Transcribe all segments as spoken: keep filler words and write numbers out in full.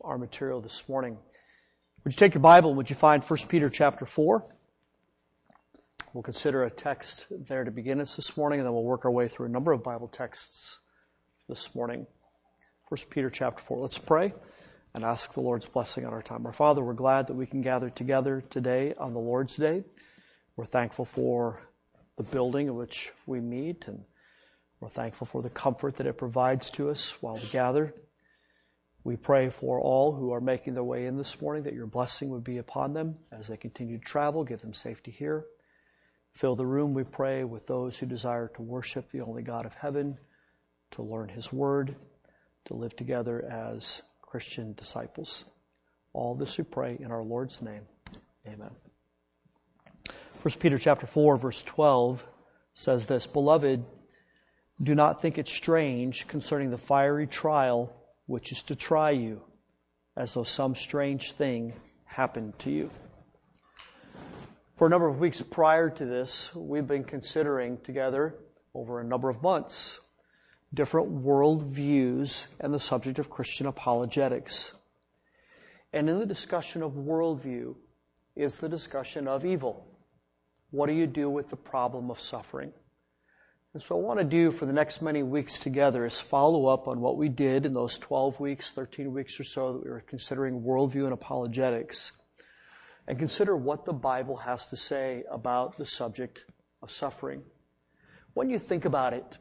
our material this morning. Would you take your Bible and would you find First Peter chapter four? We'll consider a text there to begin us this morning, and then we'll work our way through a number of Bible texts this morning. First Peter chapter four. Let's pray and ask the Lord's blessing on our time. Our Father, we're glad that we can gather together today on the Lord's Day. We're thankful for the building in which we meet, and we're thankful for the comfort that it provides to us while we gather. We pray for all who are making their way in this morning that your blessing would be upon them as they continue to travel. Give them safety here. Fill the room, we pray, with those who desire to worship the only God of heaven, to learn His Word, to live together as Christian disciples. All this we pray in our Lord's name. Amen. First Peter chapter four, verse twelve says this, "Beloved, do not think it strange concerning the fiery trial which is to try you, as though some strange thing happened to you." For a number of weeks prior to this, we've been considering together over a number of months different world views and the subject of Christian apologetics. And in the discussion of worldview is the discussion of evil. What do you do with the problem of suffering? And so what I want to do for the next many weeks together is follow up on what we did in those twelve weeks, thirteen weeks or so that we were considering worldview and apologetics, and consider what the Bible has to say about the subject of suffering. When you think about it,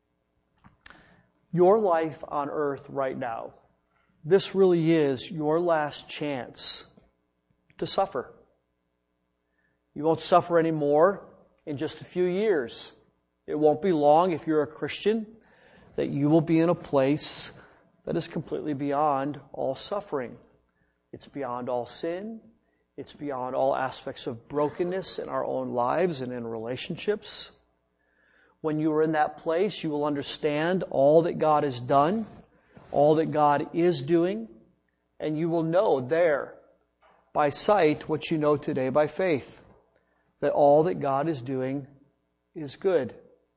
your life on earth right now, this really is your last chance to suffer. You won't suffer anymore in just a few years. It won't be long, if you're a Christian, that you will be in a place that is completely beyond all suffering. It's beyond all sin. It's beyond all aspects of brokenness in our own lives and in relationships. When you are in that place, you will understand all that God has done, all that God is doing, and you will know there, by sight, what you know today by faith, that all that God is doing is good.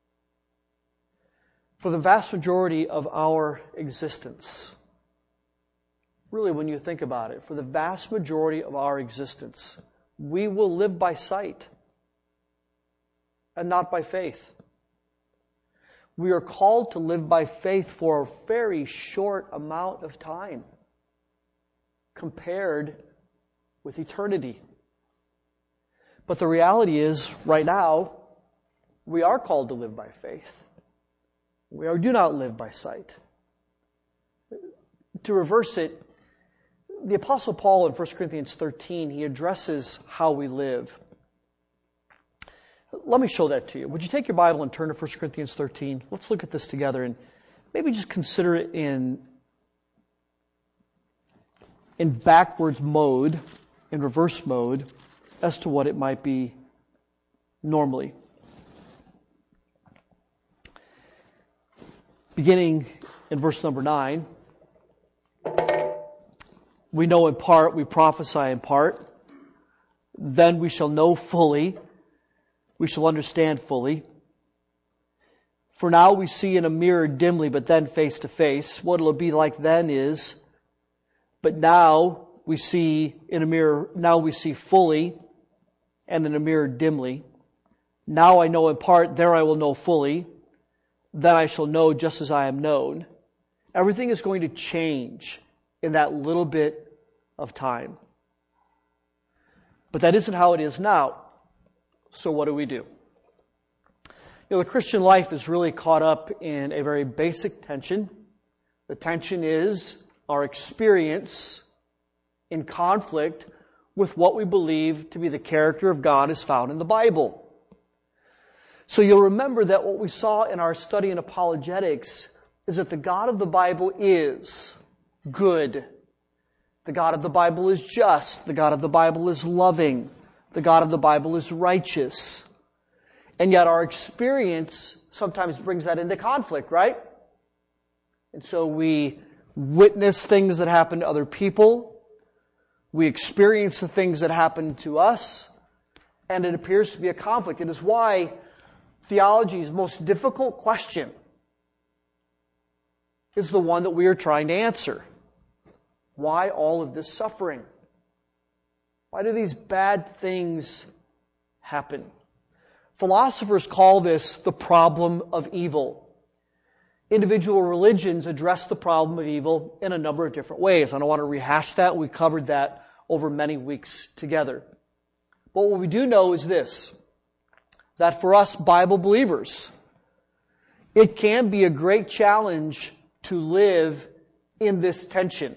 For the vast majority of our existence, really when you think about it, for the vast majority of our existence, we will live by sight and not by faith. We are called to live by faith for a very short amount of time compared with eternity. But the reality is, right now, we are called to live by faith. We are, do not live by sight. To reverse it, the Apostle Paul in First Corinthians thirteen, he addresses how we live. Let me show that to you. Would you take your Bible and turn to First Corinthians thirteen? Let's look at this together and maybe just consider it in, in backwards mode, in reverse mode, as to what it might be normally. Beginning in verse number nine, we know in part, we prophesy in part, then we shall know fully, we shall understand fully. For now we see in a mirror dimly, but then face to face. What it'll be like then is, but now we see in a mirror, now we see fully, and in a mirror dimly. Now I know in part, there I will know fully. Then I shall know just as I am known. Everything is going to change in that little bit of time. But that isn't how it is now. So what do we do? You know, the Christian life is really caught up in a very basic tension. The tension is our experience in conflict with what we believe to be the character of God as found in the Bible. So you'll remember that what we saw in our study in apologetics is that the God of the Bible is good. The God of the Bible is just. The God of the Bible is loving. The God of the Bible is righteous. And yet our experience sometimes brings that into conflict, right? And so we witness things that happen to other people. We experience the things that happen to us. And it appears to be a conflict. It is why theology's most difficult question is the one that we are trying to answer. Why all of this suffering? Why do these bad things happen? Philosophers call this the problem of evil. Individual religions address the problem of evil in a number of different ways. I don't want to rehash that. We covered that over many weeks together. But what we do know is this, that for us Bible believers, it can be a great challenge to live in this tension.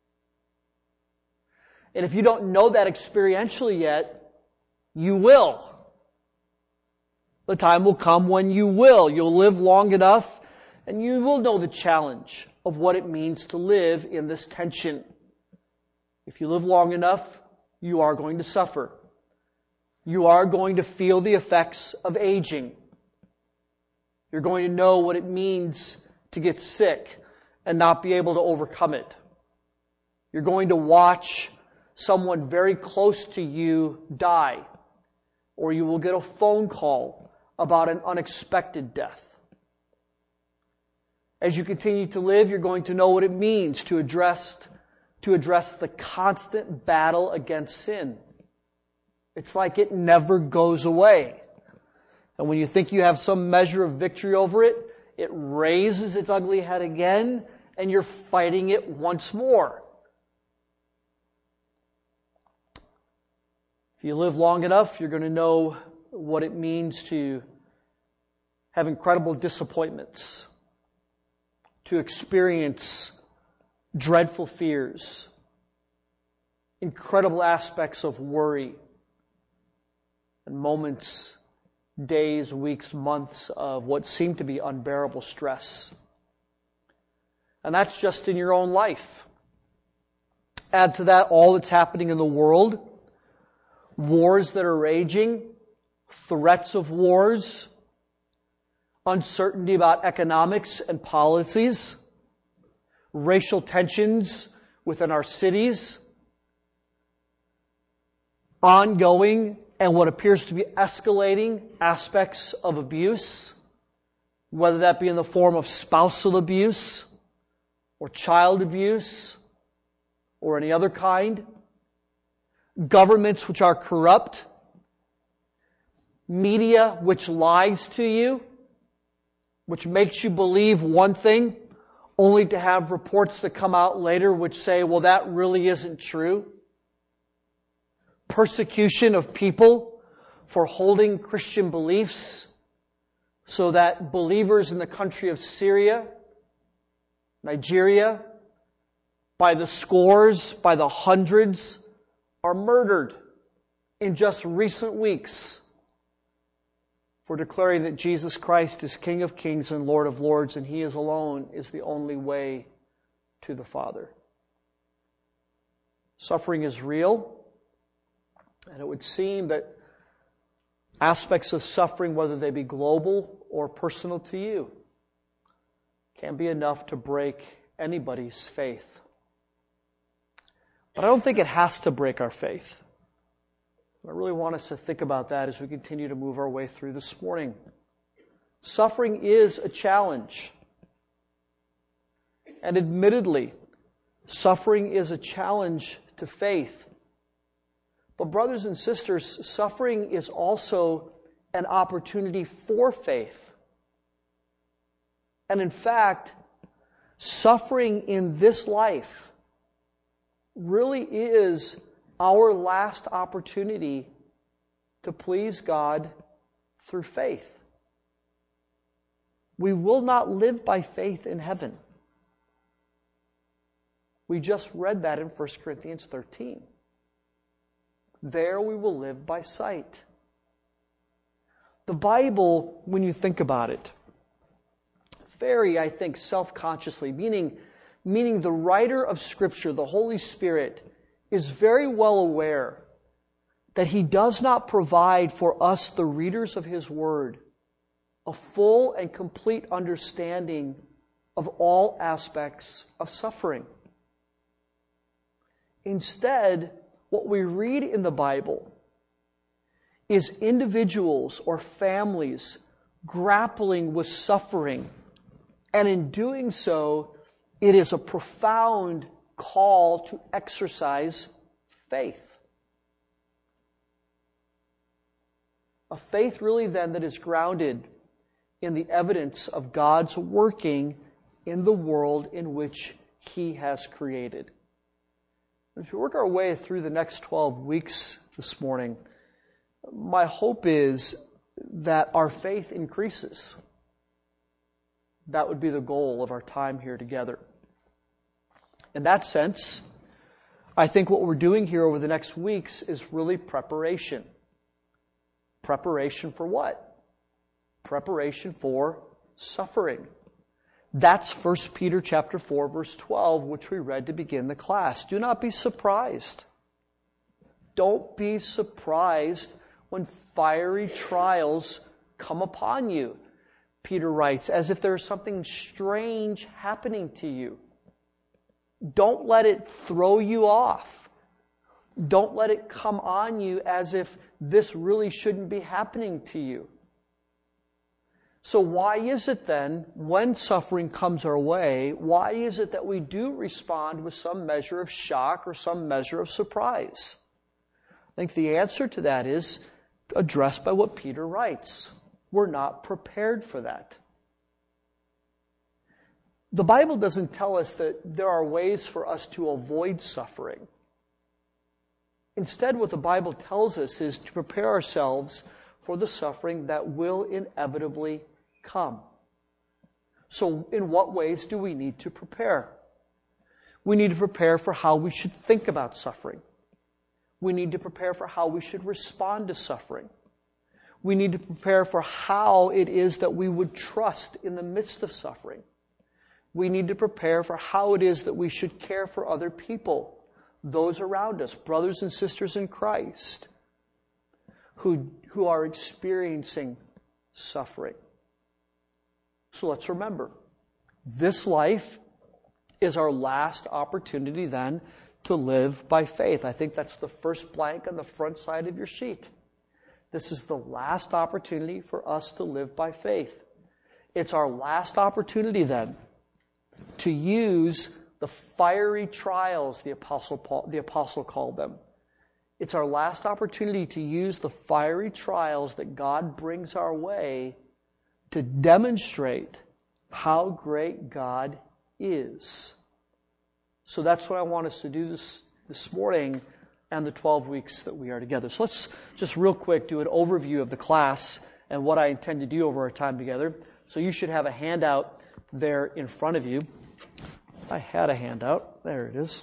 And if you don't know that experientially yet, you will. The time will come when you will. You'll live long enough and you will know the challenge of what it means to live in this tension. If you live long enough, you are going to suffer. You are going to feel the effects of aging. You're going to know what it means to get sick and not be able to overcome it. You're going to watch someone very close to you die, or you will get a phone call about an unexpected death. As you continue to live, you're going to know what it means to address, to address the constant battle against sin. It's like it never goes away. And when you think you have some measure of victory over it, it raises its ugly head again, and you're fighting it once more. If you live long enough, you're going to know what it means to have incredible disappointments, to experience dreadful fears, incredible aspects of worry, and moments, days, weeks, months of what seem to be unbearable stress. And that's just in your own life. Add to that all that's happening in the world, wars that are raging, threats of wars, uncertainty about economics and policies, racial tensions within our cities, ongoing and what appears to be escalating aspects of abuse, whether that be in the form of spousal abuse or child abuse or any other kind, governments which are corrupt, media which lies to you, which makes you believe one thing, only to have reports that come out later which say, well, that really isn't true. Persecution of people for holding Christian beliefs, so that believers in the country of Syria, Nigeria, by the scores, by the hundreds, are murdered in just recent weeks for declaring that Jesus Christ is King of Kings and Lord of Lords, and He is alone is the only way to the Father. Suffering is real, and it would seem that aspects of suffering, whether they be global or personal to you, can be enough to break anybody's faith. But I don't think it has to break our faith. I really want us to think about that as we continue to move our way through this morning. Suffering is a challenge. And admittedly, suffering is a challenge to faith. But brothers and sisters, suffering is also an opportunity for faith. And in fact, suffering in this life really is our last opportunity to please God through faith. We will not live by faith in heaven. We just read that in First Corinthians thirteen. There we will live by sight. The Bible, when you think about it, very, I think, self-consciously, meaning, meaning the writer of Scripture, the Holy Spirit, is very well aware that He does not provide for us, the readers of His Word, a full and complete understanding of all aspects of suffering. Instead, what we read in the Bible is individuals or families grappling with suffering, and in doing so, it is a profound call to exercise faith. A faith really then that is grounded in the evidence of God's working in the world in which He has created. As we work our way through the next twelve weeks this morning, my hope is that our faith increases. That would be the goal of our time here together. In that sense, I think what we're doing here over the next weeks is really preparation. Preparation for what? Preparation for suffering. That's First Peter chapter four, verse twelve, which we read to begin the class. Do not be surprised. Don't be surprised when fiery trials come upon you. Peter writes, as if there's something strange happening to you. Don't let it throw you off. Don't let it come on you as if this really shouldn't be happening to you. So why is it then, when suffering comes our way, why is it that we do respond with some measure of shock or some measure of surprise? I think the answer to that is addressed by what Peter writes. We're not prepared for that. The Bible doesn't tell us that there are ways for us to avoid suffering. Instead, what the Bible tells us is to prepare ourselves for the suffering that will inevitably come. So, in what ways do we need to prepare? We need to prepare for how we should think about suffering. We need to prepare for how we should respond to suffering. We need to prepare for how it is that we would trust in the midst of suffering. We need to prepare for how it is that we should care for other people, those around us, brothers and sisters in Christ, who, who are experiencing suffering. So let's remember, this life is our last opportunity then to live by faith. I think that's the first blank on the front side of your sheet. This is the last opportunity for us to live by faith. It's our last opportunity then to use the fiery trials, the Apostle Paul, the Apostle called them. It's our last opportunity to use the fiery trials that God brings our way to demonstrate how great God is. So that's what I want us to do this, this morning and the twelve weeks that we are together. So let's just real quick do an overview of the class and what I intend to do over our time together. So you should have a handout there in front of you. I had a handout. There it is.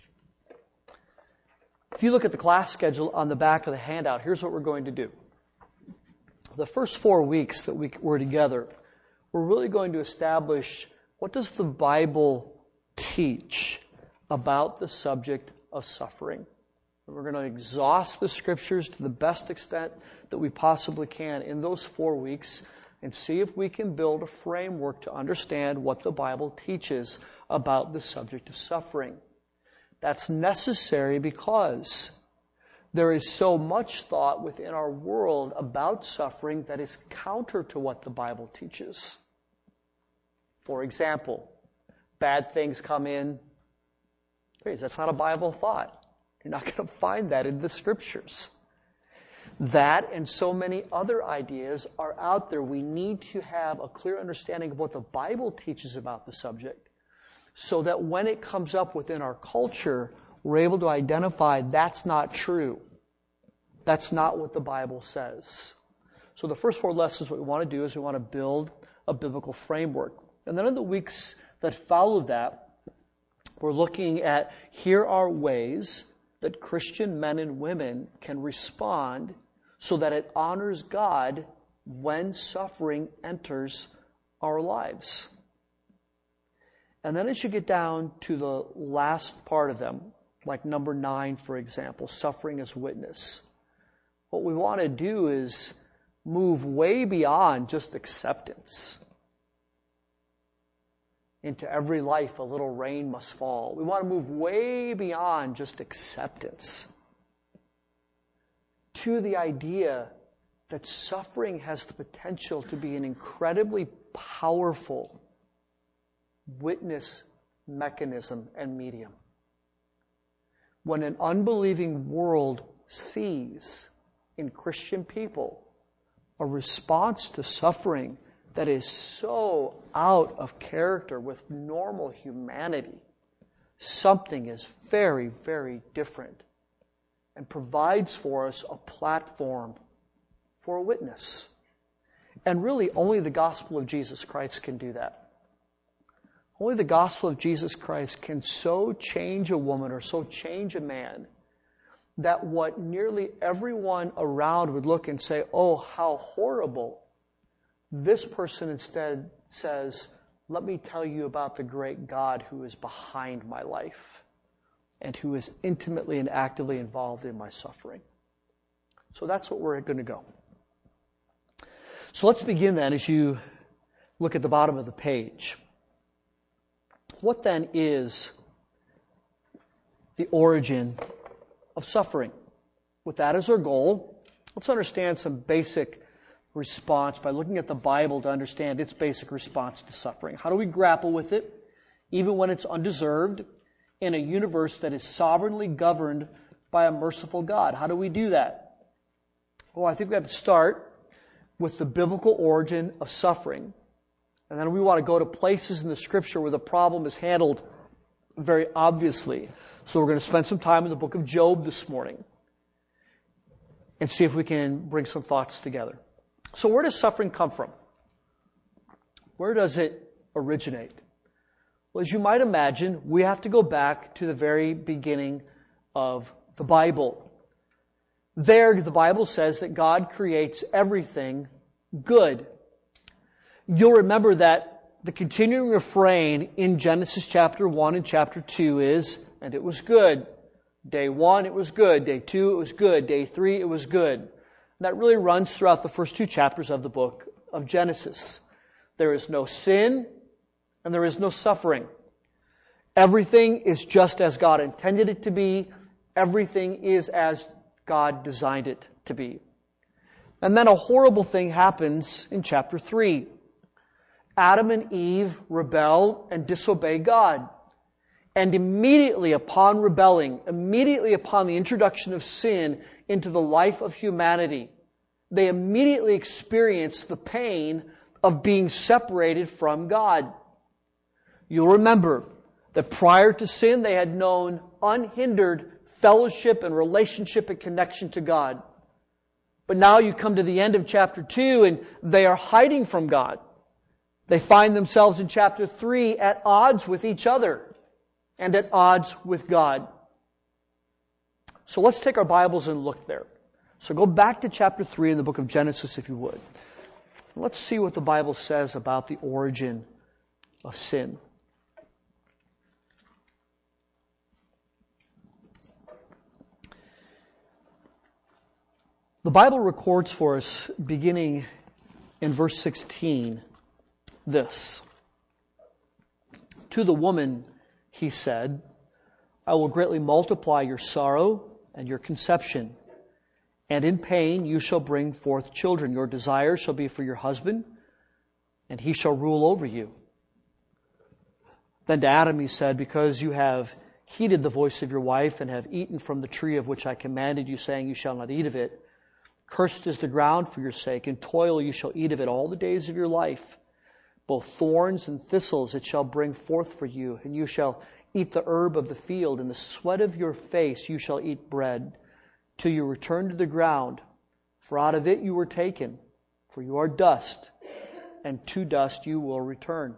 If you look at the class schedule on the back of the handout, here's what we're going to do. The first four weeks that we were together, we're really going to establish what does the Bible teach about the subject of suffering. We're going to exhaust the Scriptures to the best extent that we possibly can in those four weeks and see if we can build a framework to understand what the Bible teaches about the subject of suffering. That's necessary because there is so much thought within our world about suffering that is counter to what the Bible teaches. For example, bad things come in. That's not a Bible thought. You're not going to find that in the Scriptures. That and so many other ideas are out there. We need to have a clear understanding of what the Bible teaches about the subject so that when it comes up within our culture, we're able to identify that's not true. That's not what the Bible says. So the first four lessons, what we want to do is we want to build a biblical framework. And then in the weeks that follow that, we're looking at here are ways that Christian men and women can respond so that it honors God when suffering enters our lives. And then as you get down to the last part of them, like number nine, for example, suffering as witness, what we want to do is move way beyond just acceptance. Into every life a little rain must fall. We want to move way beyond just acceptance to the idea that suffering has the potential to be an incredibly powerful witness mechanism and medium. when an unbelieving world sees in Christian people a response to suffering that is so out of character with normal humanity, something is very, very different and provides for us a platform for a witness. And really, only the gospel of Jesus Christ can do that. Only the gospel of Jesus Christ can so change a woman or so change a man that what nearly everyone around would look and say, oh, how horrible. This person instead says, let me tell you about the great God who is behind my life and who is intimately and actively involved in my suffering. So that's what we're going to go. So let's begin then as you look at the bottom of the page. What then is the origin of suffering? With that as our goal, let's understand some basic response by looking at the Bible to understand its basic response to suffering. How do we grapple with it, even when it's undeserved, in a universe that is sovereignly governed by a merciful God? How do we do that? Well, I think we have to start with the biblical origin of suffering. And then we want to go to places in the Scripture where the problem is handled very obviously. So we're going to spend some time in the book of Job this morning and see if we can bring some thoughts together. So where does suffering come from? Where does it originate? Well, as you might imagine, we have to go back to the very beginning of the Bible. There, the Bible says that God creates everything good. You'll remember that the continuing refrain in Genesis chapter one and chapter two is, and it was good. Day one, it was good. Day two, it was good. Day three, it was good. And that really runs throughout the first two chapters of the book of Genesis. There is no sin and there is no suffering. Everything is just as God intended it to be. Everything is as God designed it to be. And then a horrible thing happens in chapter three. Adam and Eve rebel and disobey God. And immediately upon rebelling, immediately upon the introduction of sin into the life of humanity, they immediately experience the pain of being separated from God. You'll remember that prior to sin, they had known unhindered fellowship and relationship and connection to God. But now you come to the end of chapter two and they are hiding from God. They find themselves in chapter three at odds with each other and at odds with God. So let's take our Bibles and look there. So go back to chapter three in the book of Genesis, if you would. Let's see what the Bible says about the origin of sin. The Bible records for us, beginning in verse sixteen, this. To the woman, he said, I will greatly multiply your sorrow and your conception. And in pain you shall bring forth children. Your desire shall be for your husband, and he shall rule over you. Then to Adam he said, because you have heeded the voice of your wife and have eaten from the tree of which I commanded you, saying, you shall not eat of it. Cursed is the ground for your sake. In toil you shall eat of it all the days of your life. Both thorns and thistles it shall bring forth for you, and you shall eat the herb of the field. In the sweat of your face you shall eat bread, till you return to the ground. For out of it you were taken, for you are dust, and to dust you will return.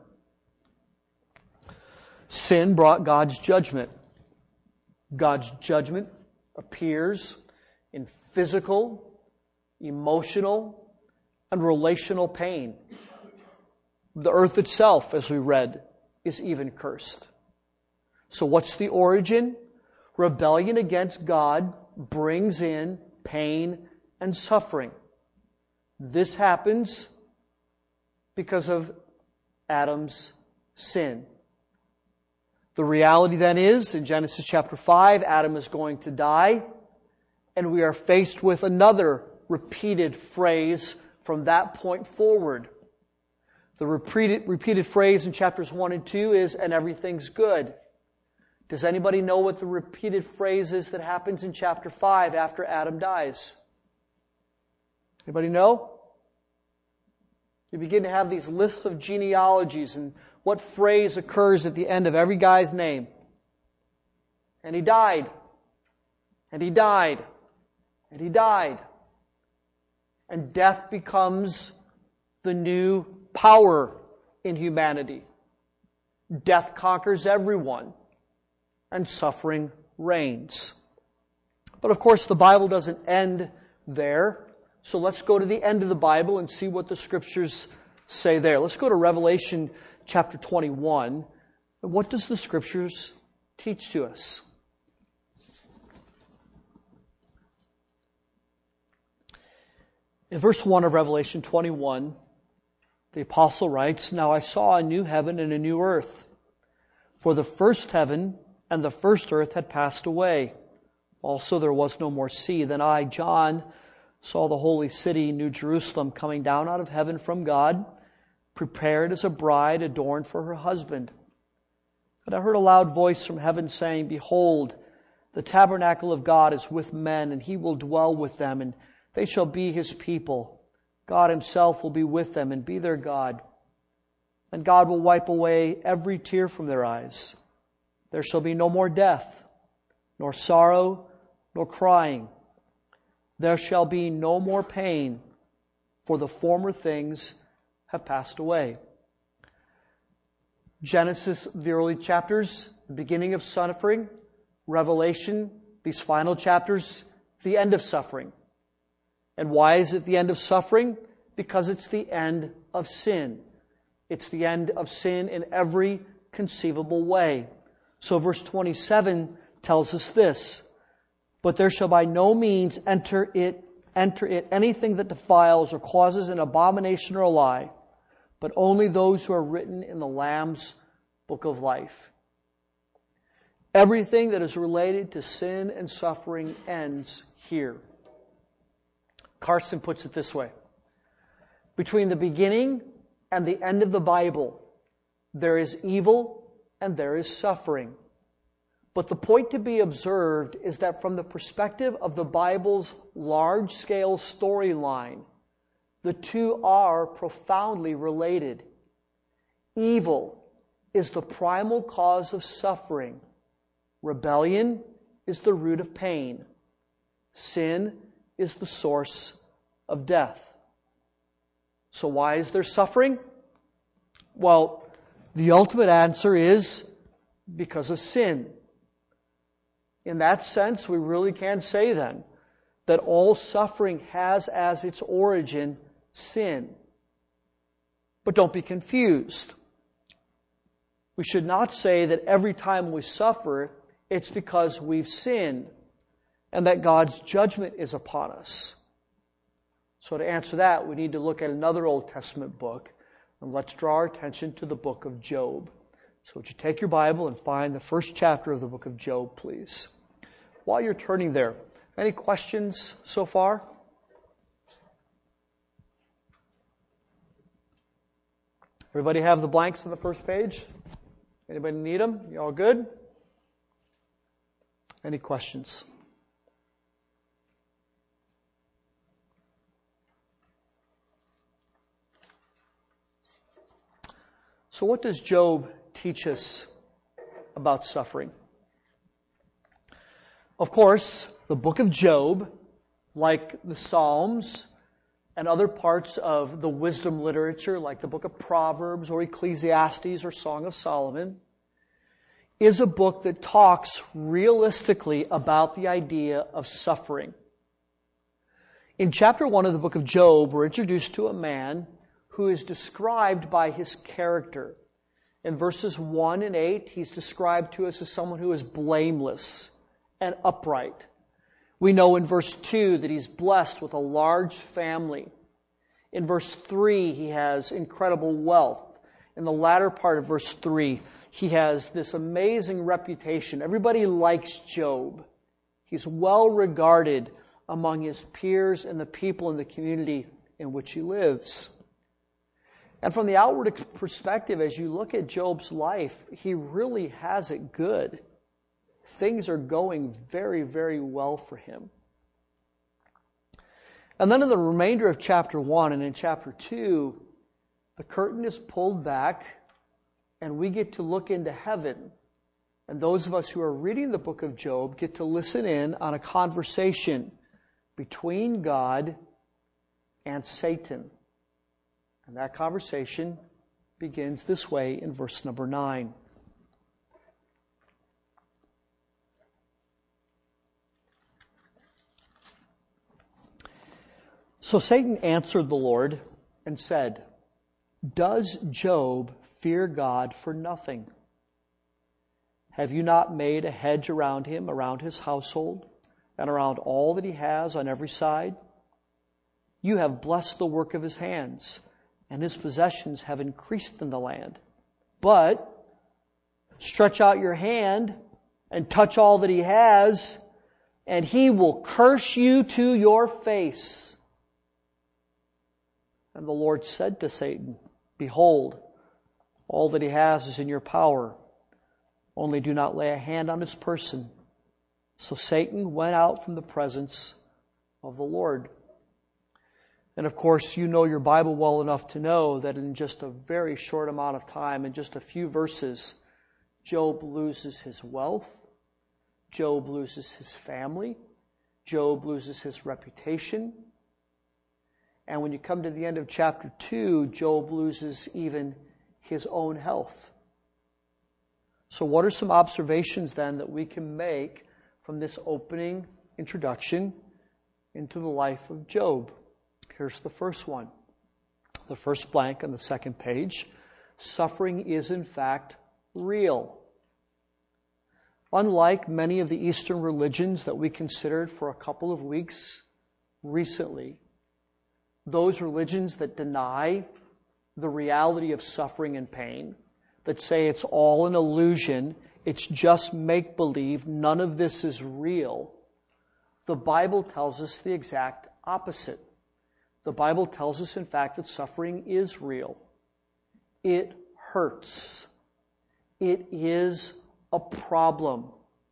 Sin brought God's judgment. God's judgment appears in physical, emotional, and relational pain. The earth itself, as we read, is even cursed. So what's the origin? Rebellion against God brings in pain and suffering. This happens because of Adam's sin. The reality then is, in Genesis chapter five, Adam is going to die, and we are faced with another repeated phrase from that point forward. The repeated, repeated phrase in chapters one and two is, and everything's good. Does anybody know what the repeated phrase is that happens in chapter five after Adam dies? Anybody know? You begin to have these lists of genealogies, and what phrase occurs at the end of every guy's name? And he died. And he died. And he died. And death becomes the new power in humanity. Death conquers everyone, and suffering reigns. But of course, the Bible doesn't end there. So let's go to the end of the Bible and see what the Scriptures say there. Let's go to Revelation chapter twenty-one. What does the Scriptures teach to us? In verse one of Revelation twenty-one, the apostle writes, "Now I saw a new heaven and a new earth, for the first heaven and the first earth had passed away. Also there was no more sea. Then I, John, saw the holy city, New Jerusalem, coming down out of heaven from God, prepared as a bride adorned for her husband. And I heard a loud voice from heaven saying, Behold, the tabernacle of God is with men, and He will dwell with them, and they shall be His people. God Himself will be with them and be their God. And God will wipe away every tear from their eyes. There shall be no more death, nor sorrow, nor crying. There shall be no more pain, for the former things have passed away." Genesis, the early chapters, the beginning of suffering. Revelation, these final chapters, the end of suffering. And why is it the end of suffering? Because it's the end of sin. It's the end of sin in every conceivable way. So verse twenty-seven tells us this, "But there shall by no means enter it, enter it anything that defiles or causes an abomination or a lie, but only those who are written in the Lamb's book of life." Everything that is related to sin and suffering ends here. Carson puts it this way: between the beginning and the end of the Bible, there is evil and there is suffering. But the point to be observed is that from the perspective of the Bible's large-scale storyline, the two are profoundly related. Evil is the primal cause of suffering. Rebellion is the root of pain. Sin is the source of death. So why is there suffering? Well, the ultimate answer is because of sin. In that sense, we really can say then that all suffering has as its origin sin. But don't be confused. We should not say that every time we suffer, it's because we've sinned and that God's judgment is upon us. So to answer that, we need to look at another Old Testament book, and let's draw our attention to the book of Job. So would you take your Bible and find the first chapter of the book of Job, please? While you're turning there, any questions so far? Everybody have the blanks on the first page? Anybody need them? You all good? Any questions? So what does Job teach us about suffering? Of course, the book of Job, like the Psalms and other parts of the wisdom literature, like the book of Proverbs or Ecclesiastes or Song of Solomon, is a book that talks realistically about the idea of suffering. In chapter one of the book of Job, we're introduced to a man who is described by his character. In verses one and eight, he's described to us as someone who is blameless and upright. We know in verse two that he's blessed with a large family. In verse three, he has incredible wealth. In the latter part of verse three, he has this amazing reputation. Everybody likes Job. He's well regarded among his peers and the people in the community in which he lives. And from the outward perspective, as you look at Job's life, he really has it good. things are going very, very well for him. And then in the remainder of chapter one and in chapter two, the curtain is pulled back and we get to look into heaven. And those of us who are reading the book of Job get to listen in on a conversation between God and Satan. And that conversation begins this way in verse number nine. So Satan answered the Lord and said, "Does Job fear God for nothing? Have you not made a hedge around him, around his household, and around all that he has on every side? You have blessed the work of his hands, and his possessions have increased in the land. But stretch out your hand and touch all that he has, and he will curse you to your face." And the Lord said to Satan, "Behold, all that he has is in your power. Only do not lay a hand on his person." So Satan went out from the presence of the Lord. And of course, you know your Bible well enough to know that in just a very short amount of time, in just a few verses, Job loses his wealth, Job loses his family, Job loses his reputation. And when you come to the end of chapter two, Job loses even his own health. So what are some observations then that we can make from this opening introduction into the life of Job? Here's the first one. The first blank on the second page. Suffering is in fact real. Unlike many of the Eastern religions that we considered for a couple of weeks recently, those religions that deny the reality of suffering and pain, that say it's all an illusion, it's just make-believe, none of this is real, the Bible tells us the exact opposite. The Bible tells us, in fact, that suffering is real. It hurts. It is a problem.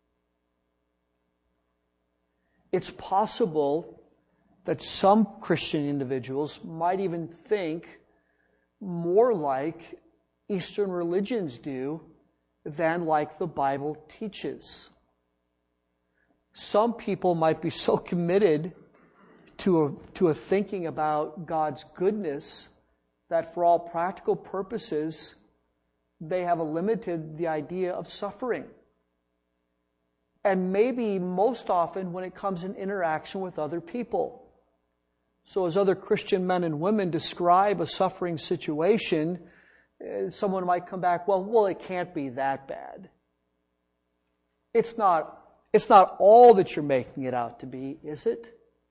It's possible that some Christian individuals might even think more like Eastern religions do than like the Bible teaches. Some people might be so committed to a, to a thinking about God's goodness that for all practical purposes, they have eliminated the idea of suffering. And maybe most often when it comes in interaction with other people. So as other Christian men and women describe a suffering situation, someone might come back, well, well, it can't be that bad. It's not, it's not all that you're making it out to be, is it?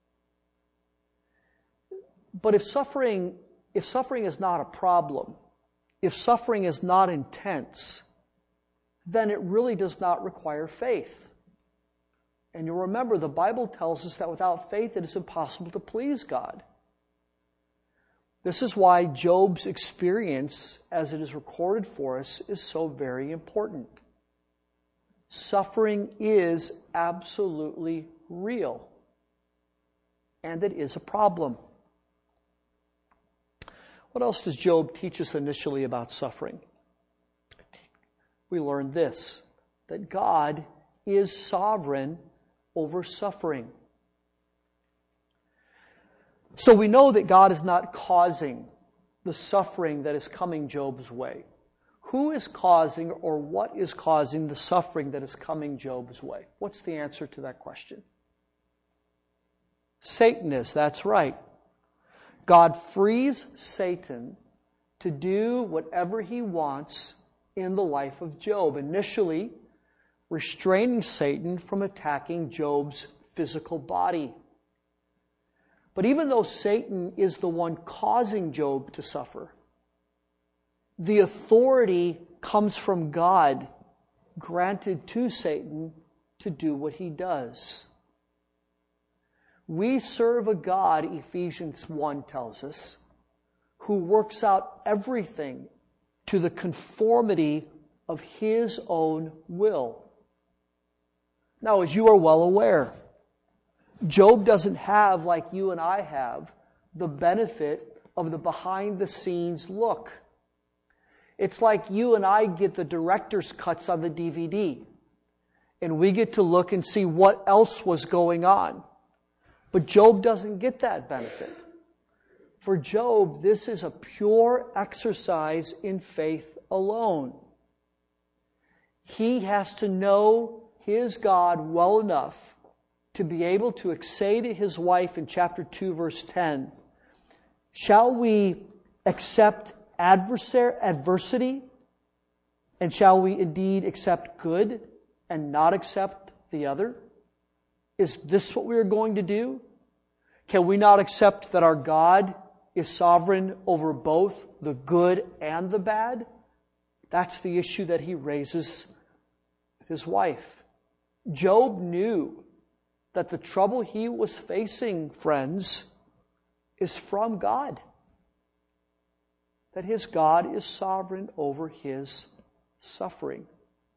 But if suffering, if suffering is not a problem, if suffering is not intense, then it really does not require faith. And you'll remember the Bible tells us that without faith it is impossible to please God. This is why Job's experience, as it is recorded for us, is so very important. Suffering is absolutely real. And it is a problem. What else does Job teach us initially about suffering? We learn this, that God is sovereign over suffering. So we know that God is not causing the suffering that is coming Job's way. Who is causing or what is causing the suffering that is coming Job's way? What's the answer to that question? Satan is, that's right. God frees Satan to do whatever he wants in the life of Job. Initially, restraining Satan from attacking Job's physical body. But even though Satan is the one causing Job to suffer, the authority comes from God, granted to Satan to do what he does. We serve a God, Ephesians one tells us, who works out everything to the conformity of his own will. Now, as you are well aware, Job doesn't have, like you and I have, the benefit of the behind-the-scenes look. It's like you and I get the director's cuts on the D V D, and we get to look and see what else was going on. But Job doesn't get that benefit. For Job, this is a pure exercise in faith alone. He has to know his God well enough to be able to say to his wife in chapter two, verse ten, shall we accept adversar- adversity, and shall we indeed accept good and not accept the other? Is this what we are going to do? Can we not accept that our God is sovereign over both the good and the bad? That's the issue that he raises with his wife. Job knew that the trouble he was facing, friends, is from God. That his God is sovereign over his suffering.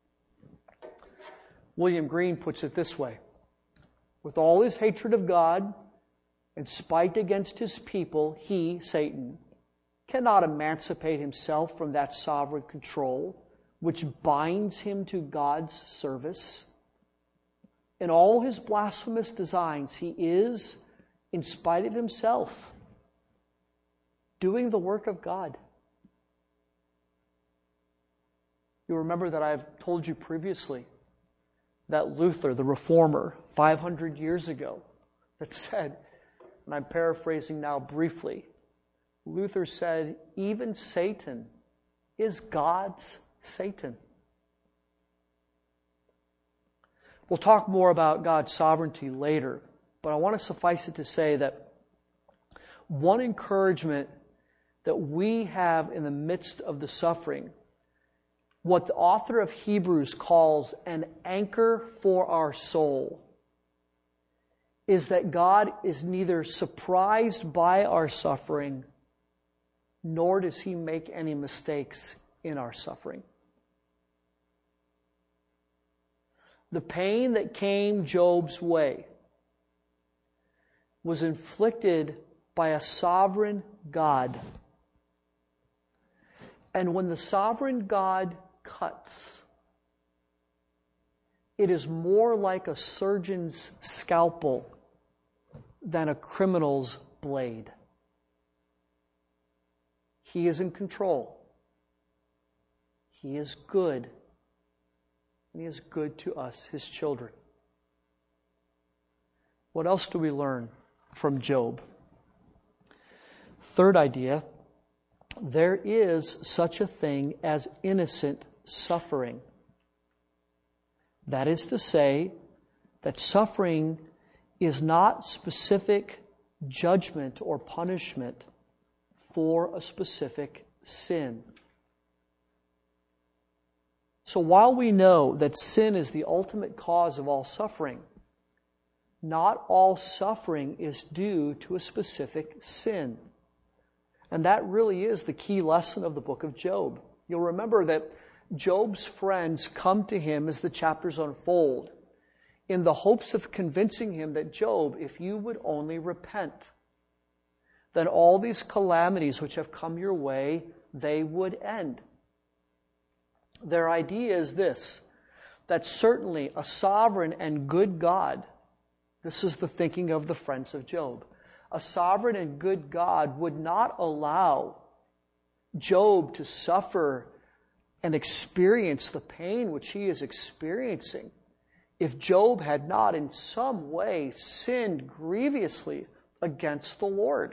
William Green puts it this way: with all his hatred of God and spite against his people, he, Satan, cannot emancipate himself from that sovereign control which binds him to God's service. In all his blasphemous designs, he is, in spite of himself, doing the work of God. You remember that I've told you previously that Luther, the reformer, five hundred years ago, that said, and I'm paraphrasing now briefly, Luther said, even Satan is God's Satan. We'll talk more about God's sovereignty later, but I want to suffice it to say that one encouragement that we have in the midst of the suffering, what the author of Hebrews calls an anchor for our soul, is that God is neither surprised by our suffering, nor does He make any mistakes in our suffering. The pain that came Job's way was inflicted by a sovereign God. And when the sovereign God cuts, it is more like a surgeon's scalpel than a criminal's blade. He is in control. He is good. And He is good to us, His children. What else do we learn from Job? Third idea, there is such a thing as innocent suffering. That is to say, that suffering is not specific judgment or punishment for a specific sin. So while we know that sin is the ultimate cause of all suffering, not all suffering is due to a specific sin. And that really is the key lesson of the book of Job. You'll remember that Job's friends come to him as the chapters unfold in the hopes of convincing him that, Job, if you would only repent, then all these calamities which have come your way, they would end. Their idea is this, that certainly a sovereign and good God, this is the thinking of the friends of Job, a sovereign and good God would not allow Job to suffer and experience the pain which he is experiencing if Job had not in some way sinned grievously against the Lord.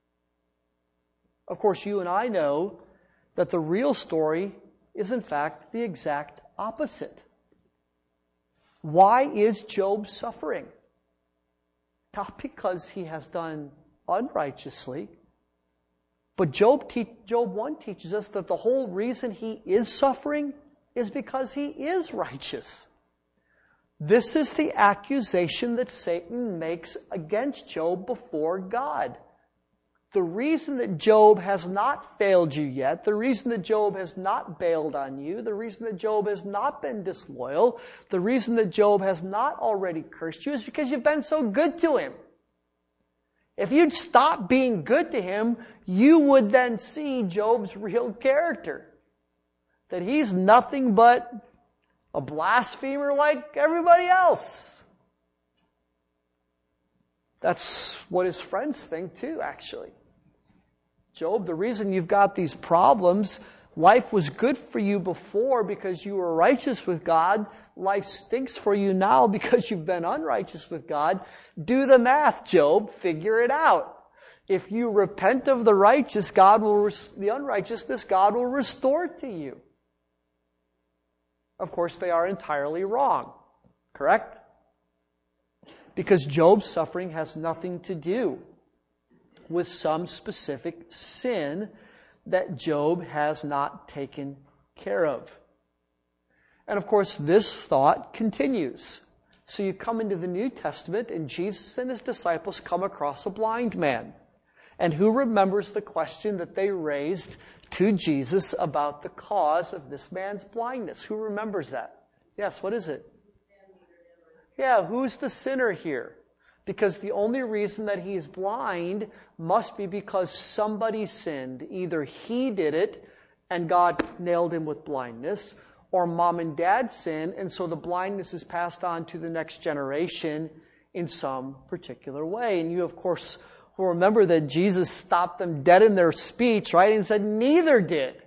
Of course, you and I know that the real story is in fact the exact opposite. Why is Job suffering? Not because he has done unrighteously, but Job, te- Job one teaches us that the whole reason he is suffering is because he is righteous. This is the accusation that Satan makes against Job before God. the reason that Job has not failed you yet, the reason that Job has not bailed on you, the reason that Job has not been disloyal, the reason that Job has not already cursed you is because you've been so good to him. If you'd stop being good to him, you would then see Job's real character. That he's nothing but a blasphemer like everybody else. That's what his friends think too, actually. Job, the reason you've got these problems, life was good for you before because you were righteous with God. Life stinks for you now because you've been unrighteous with God. Do the math, Job. Figure it out. If you repent of the righteous, God will, the unrighteousness, God will restore to you. Of course, they are entirely wrong. Correct? Because Job's suffering has nothing to do with some specific sin that Job has not taken care of. And of course, this thought continues. So you come into the New Testament, and Jesus and his disciples come across a blind man. And who remembers the question that they raised to Jesus about the cause of this man's blindness? Who remembers that? Yes, what is it? Yeah, who's the sinner here? Because the only reason that he is blind must be because somebody sinned. Either he did it and God nailed him with blindness, or mom and dad sinned, and so the blindness is passed on to the next generation in some particular way. And you, of course, will remember that Jesus stopped them dead in their speech, right? And said, neither did.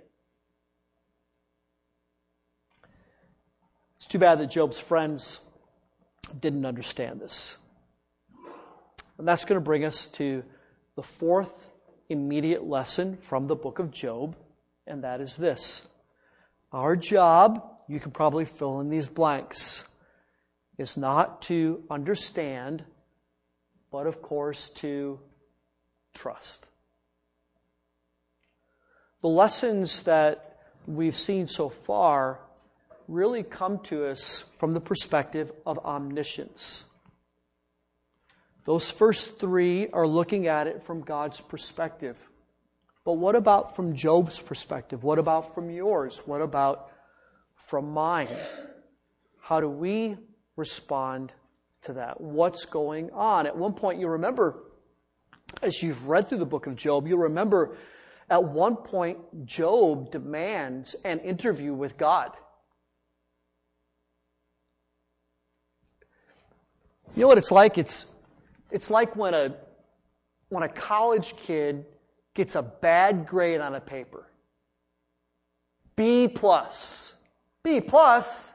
It's too bad that Job's friends didn't understand this. And that's going to bring us to the fourth immediate lesson from the book of Job, and that is this. Our job, you can probably fill in these blanks, is not to understand, but of course to trust. The lessons that we've seen so far really come to us from the perspective of omniscience. Those first three are looking at it from God's perspective. But what about from Job's perspective? What about from yours? What about from mine? How do we respond to that? What's going on? At one point, you remember, as you've read through the book of Job, you'll remember at one point, Job demands an interview with God. You know what it's like? It's it's like when a when a college kid gets a bad grade on a paper. B plus. B plus.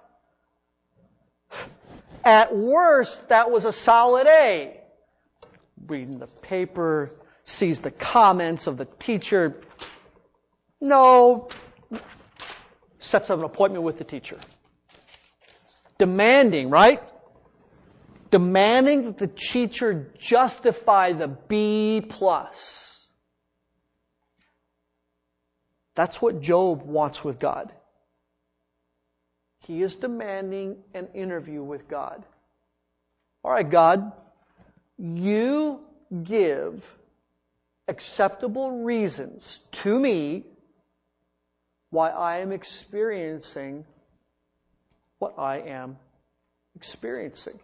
At worst, that was a solid A. Reading the paper, sees the comments of the teacher. No. Sets up an appointment with the teacher. Demanding, right? Demanding that the teacher justify the B plus. That's what Job wants with God. He is demanding an interview with God. All right, God, you give acceptable reasons to me why I am experiencing what I am experiencing.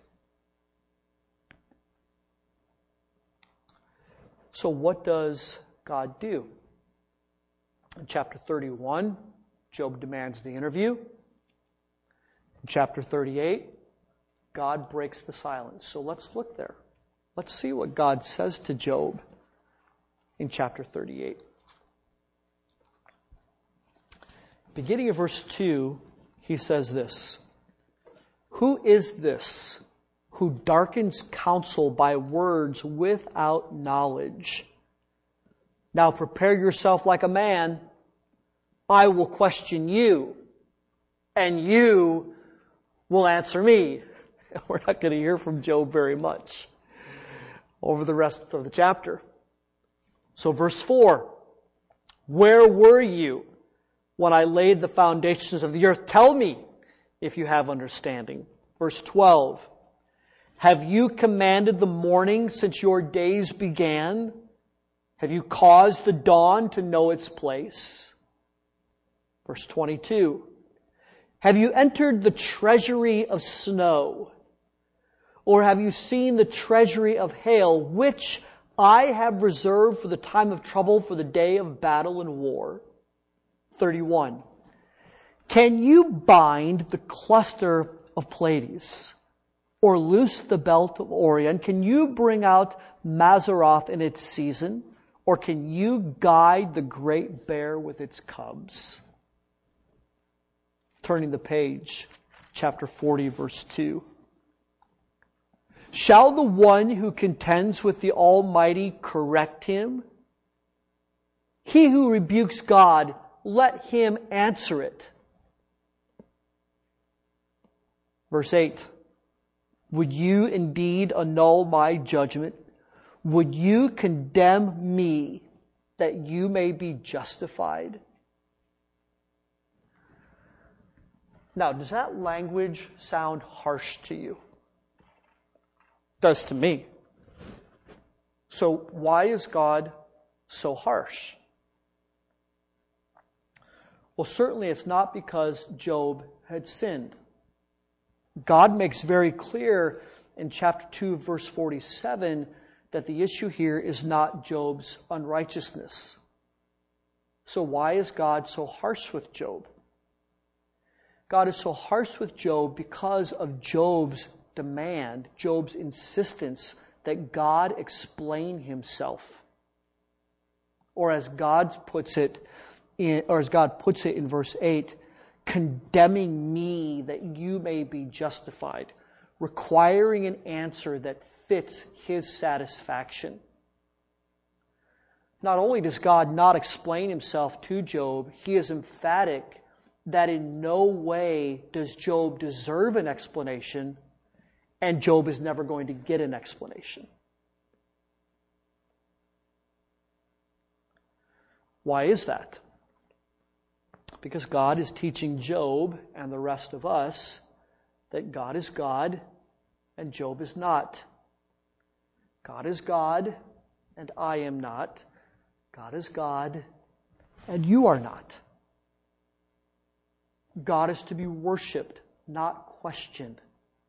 So what does God do? In chapter thirty-one, Job demands the interview. In chapter thirty-eight, God breaks the silence. So let's look there. Let's see what God says to Job in chapter thirty-eight. Beginning of verse two, he says this. Who is this who darkens counsel by words without knowledge? Now prepare yourself like a man. I will question you, and you will answer me. We're not going to hear from Job very much over the rest of the chapter. So verse four, where were you when I laid the foundations of the earth? Tell me if you have understanding. Verse twelve, have you commanded the morning since your days began? Have you caused the dawn to know its place? Verse twenty-two. Have you entered the treasury of snow? Or have you seen the treasury of hail, which I have reserved for the time of trouble, for the day of battle and war? thirty-one. Can you bind the cluster of Pleiades, or loose the belt of Orion? Can you bring out Mazaroth in its season? Or can you guide the great bear with its cubs? Turning the page, chapter forty, verse two. Shall the one who contends with the Almighty correct him? He who rebukes God, let him answer it. Verse eight. Would you indeed annul my judgment? Would you condemn me that you may be justified? Now, does that language sound harsh to you? It does to me. So why is God so harsh? Well, certainly it's not because Job had sinned. God makes very clear in chapter two, verse forty-seven, that the issue here is not Job's unrighteousness. So why is God so harsh with Job? God is so harsh with Job because of Job's demand, Job's insistence that God explain himself. Or as God puts it, in, or as God puts it in verse eight, condemning me that you may be justified, requiring an answer that fits his satisfaction. Not only does God not explain himself to Job, he is emphatic that in no way does Job deserve an explanation, and Job is never going to get an explanation. Why is that? Because God is teaching Job and the rest of us that God is God and Job is not. God is God and I am not. God is God and you are not. God is to be worshipped, not questioned.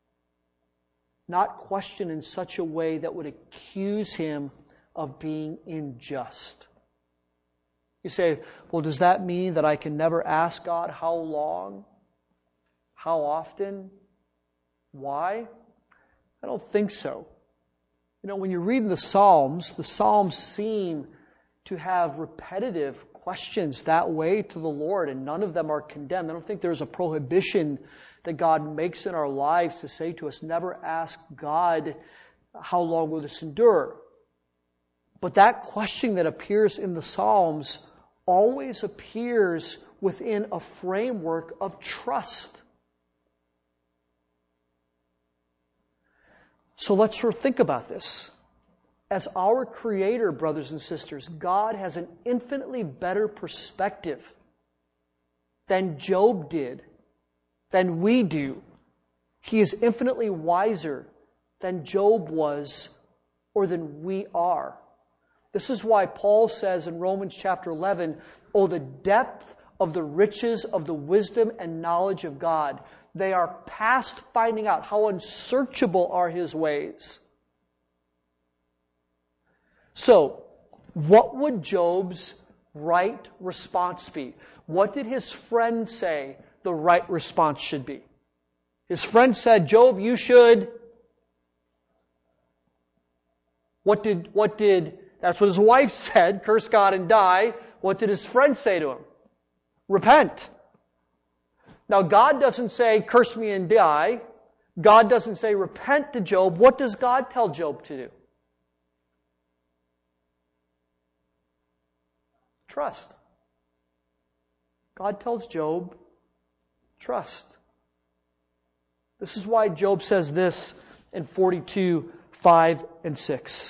Not questioned in such a way that would accuse him of being unjust. You say, well, does that mean that I can never ask God how long? How often? Why? I don't think so. You know, when you read the Psalms, the Psalms seem to have repetitive questions that way to the Lord, and none of them are condemned. I don't think there's a prohibition that God makes in our lives to say to us, never ask God, how long will this endure? But that question that appears in the Psalms always appears within a framework of trust. So let's sort of think about this. As our Creator, brothers and sisters, God has an infinitely better perspective than Job did, than we do. He is infinitely wiser than Job was or than we are. This is why Paul says in Romans chapter eleven, oh, the depth of the riches of the wisdom and knowledge of God. They are past finding out. How unsearchable are His ways. So, what would Job's right response be? What did his friend say the right response should be? His friend said, Job, you should... What did, what did, that's what his wife said, curse God and die. What did his friend say to him? Repent. Now, God doesn't say, curse me and die. God doesn't say, repent to Job. What does God tell Job to do? Trust. God tells Job, trust. This is why Job says this in forty-two, five and six.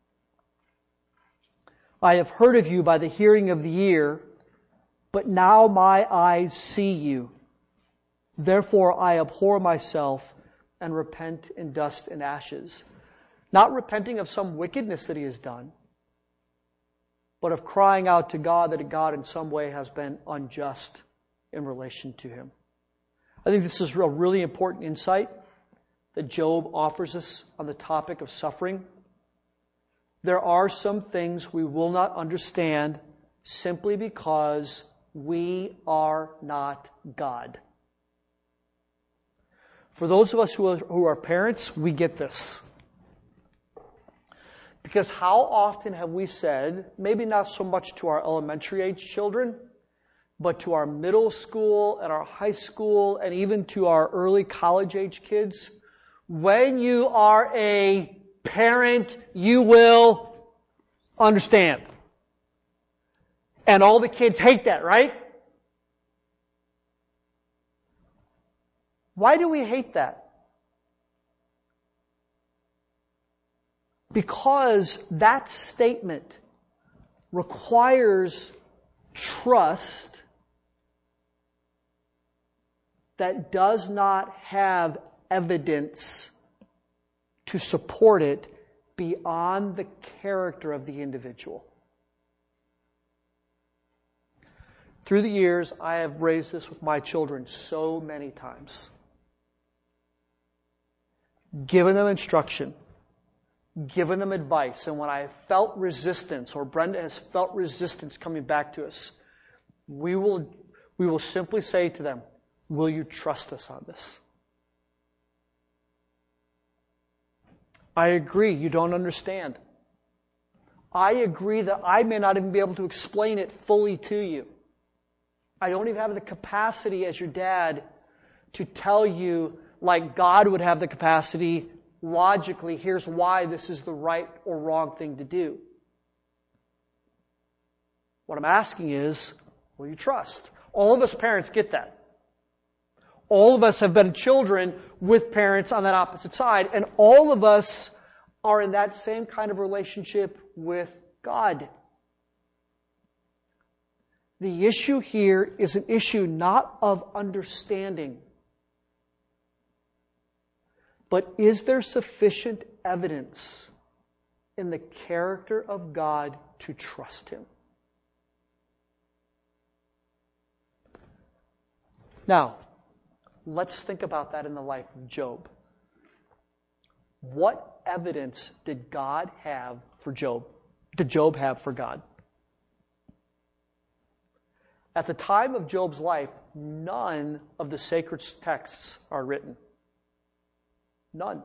I have heard of you by the hearing of the ear, but now my eyes see you. Therefore I abhor myself and repent in dust and ashes. Not repenting of some wickedness that he has done, but of crying out to God that God in some way has been unjust in relation to him. I think this is a really important insight that Job offers us on the topic of suffering. There are some things we will not understand simply because we are not God. For those of us who are, who are parents, we get this. Because how often have we said, maybe not so much to our elementary age children, but to our middle school and our high school and even to our early college age kids, when you are a parent, you will understand. And all the kids hate that, right? Why do we hate that? Because that statement requires trust that does not have evidence to support it beyond the character of the individual. Through the years, I have raised this with my children so many times. Given them instruction, given them advice, and when I have felt resistance, or Brenda has felt resistance coming back to us, we will, we will simply say to them, will you trust us on this? I agree, you don't understand. I agree that I may not even be able to explain it fully to you. I don't even have the capacity as your dad to tell you, like God would have the capacity, logically, here's why this is the right or wrong thing to do. What I'm asking is, will you trust? All of us parents get that. All of us have been children with parents on that opposite side, and all of us are in that same kind of relationship with God. The issue here is an issue not of understanding, but is there sufficient evidence in the character of God to trust Him? Now, let's think about that in the life of Job. What evidence did God have for Job? Did Job have for God? At the time of Job's life, none of the sacred texts are written. None.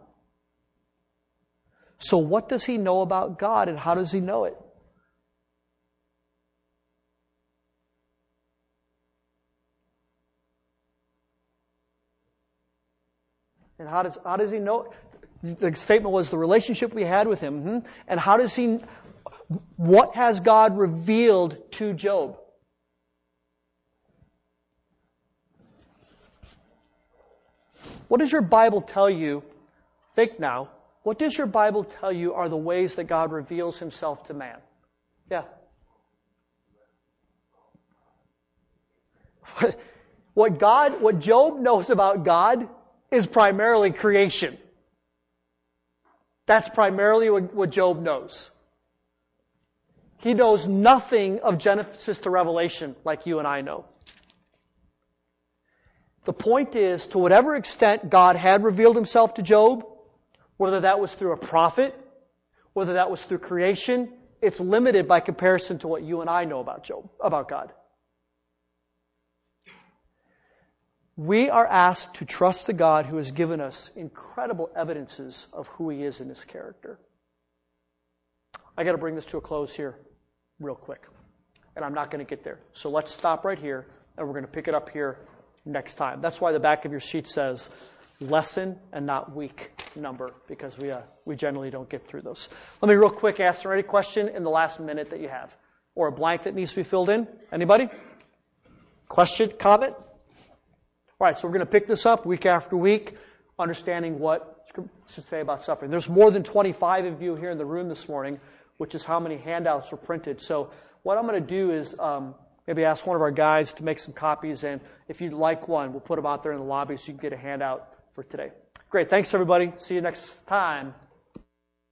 So what does he know about God, and how does he know it? And how does how does he know? The statement was the relationship we had with him. Mm-hmm. And how does he, what has God revealed to Job? What does your Bible tell you? Think now. What does your Bible tell you are the ways that God reveals Himself to man? Yeah. What God, what Job knows about God is primarily creation. That's primarily what, what Job knows. He knows nothing of Genesis to Revelation like you and I know. The point is, to whatever extent God had revealed Himself to Job, whether that was through a prophet, whether that was through creation, it's limited by comparison to what you and I know about Job, about God. We are asked to trust the God who has given us incredible evidences of who He is in His character. I got to bring this to a close here real quick, and I'm not going to get there. So let's stop right here, and we're going to pick it up here next time. That's why the back of your sheet says lesson and not week number, because we uh, we generally don't get through those. Let me real quick answer any question in the last minute that you have, or a blank that needs to be filled in. Anybody? Question, comment? All right, so we're going to pick this up week after week, understanding what Scripture should say about suffering. There's more than twenty-five of you here in the room this morning, which is how many handouts were printed. So what I'm going to do is um, maybe ask one of our guys to make some copies, and if you'd like one, we'll put them out there in the lobby so you can get a handout for today. Great, thanks everybody. See you next time.